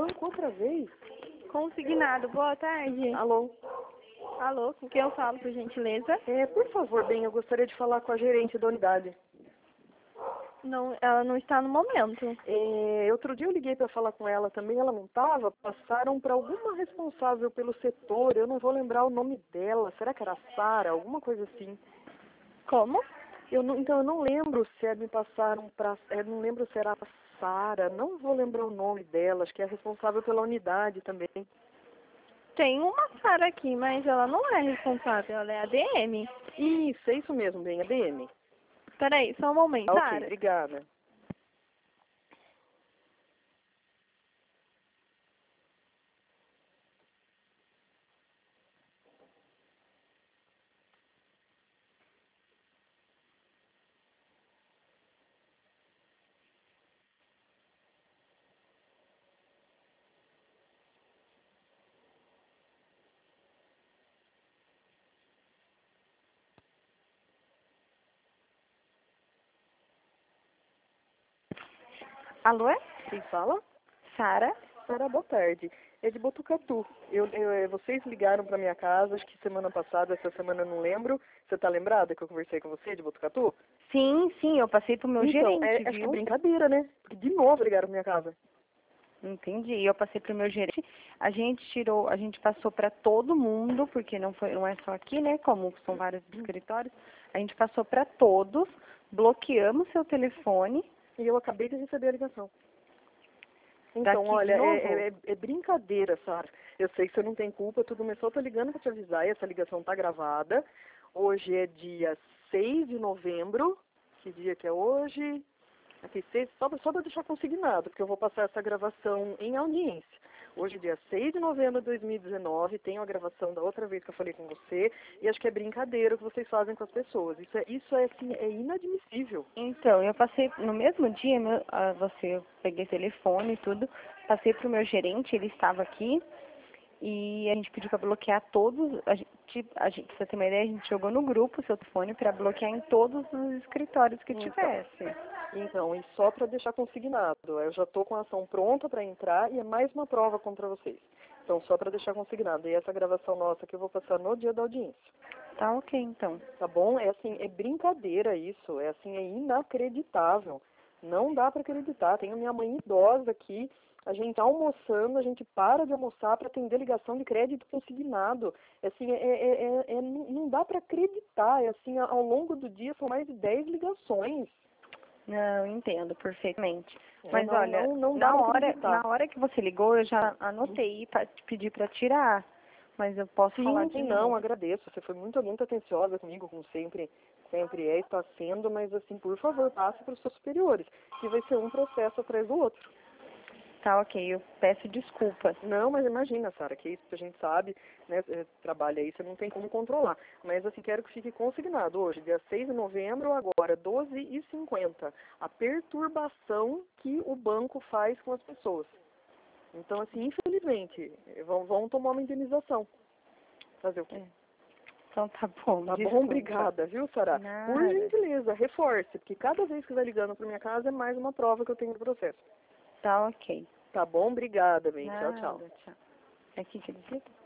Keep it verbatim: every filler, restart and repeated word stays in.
banco outra vez? Consignado, boa tarde. Alô? Alô, com quem eu falo, por gentileza? É, por favor, bem, eu gostaria de falar com a gerente da unidade. Não, ela não está no momento. É, outro dia eu liguei para falar com ela também, ela não estava. Passaram para alguma responsável pelo setor, eu não vou lembrar o nome dela. Será que era Sara? Alguma coisa assim. Como? Eu não, então eu não lembro se é, me passaram para, eu não lembro se era a Sara, não vou lembrar o nome dela, acho que é responsável pela unidade também. Tem uma Sara aqui, mas ela não é responsável, ela é a D M. Isso, é isso mesmo, bem, a D M. Peraí, só um momento, Ah, ok, Sara. obrigada. Alô? Quem fala? Sara? Sara, boa tarde. É de Botucatu. Eu, eu, eh, vocês ligaram para minha casa, acho que semana passada, essa semana eu não lembro. Você tá lembrada que eu conversei com você de Botucatu? Sim, sim, eu passei pro meu Então, gerente, é, acho que é viu? brincadeira, né? Porque de novo ligaram pra minha casa. Entendi. Eu passei pro meu gerente. A gente tirou, a gente passou para todo mundo, porque não foi, não é só aqui, né? Como são vários escritórios, a gente passou para todos, bloqueamos seu telefone. E eu acabei de receber a ligação. Então, Daqui de olha, novo? é, é, é brincadeira, Sara. Eu sei que você não tem culpa, tudo começou, eu tô ligando pra te avisar, e essa ligação tá gravada. Hoje é dia seis de novembro. Que dia que é hoje? Aqui, seis, só, só para deixar consignado, porque eu vou passar essa gravação em audiência. Hoje, dia seis de novembro de dois mil e dezenove, tenho a gravação da outra vez que eu falei com você, e acho que é brincadeira o que vocês fazem com as pessoas. Isso é, isso é, assim, é inadmissível. Então, eu passei, no mesmo dia, meu, ah, você, eu peguei telefone e tudo, passei pro meu gerente, ele estava aqui, e a gente pediu para bloquear todos, a gente, a gente, pra você ter uma ideia, a gente jogou no grupo o seu telefone para bloquear em todos os escritórios que Então, tivesse. então, e só para deixar consignado, eu já estou com a ação pronta para entrar e é mais uma prova contra vocês. Então, só para deixar consignado. E essa gravação nossa que eu vou passar no dia da audiência. Tá ok, então. Tá bom? É assim, é brincadeira isso, é assim, é inacreditável. Não dá para acreditar. Tenho minha mãe idosa aqui, a gente tá almoçando, a gente para de almoçar para atender ligação de crédito consignado. É assim, é, é, é, é- não não dá para acreditar. É assim, ao longo do dia são mais de dez ligações. Não, entendo perfeitamente. É, Mas não, olha, não, não dá na para hora, acreditar. na hora que você ligou, eu já anotei para te pedir para tirar, mas eu posso falar Sim, de sim, não, novo. agradeço. Você foi muito, muito atenciosa comigo, como sempre, sempre é e está sendo, mas assim, por favor, passe para os seus superiores, que vai ser um processo atrás do outro. Tá ok, eu peço desculpas. Não, mas imagina, Sara, que isso a gente sabe, né, é, trabalha aí, você não tem como controlar. Mas assim, quero que fique consignado hoje, dia seis de novembro, agora, doze e cinquenta, a perturbação que o banco faz com as pessoas. Então, assim, infelizmente, vão, vão tomar uma indenização. Fazer o quê? É. Então tá bom, Tá desculpa. bom? Obrigada, viu, Sara? Por Nada. gentileza, reforce, porque cada vez que vai ligando para minha casa é mais uma prova que eu tenho do processo. Tá ok. Tá bom? Obrigada, bem. Tchau, tchau. Nada, tchau. Aqui que ele fica?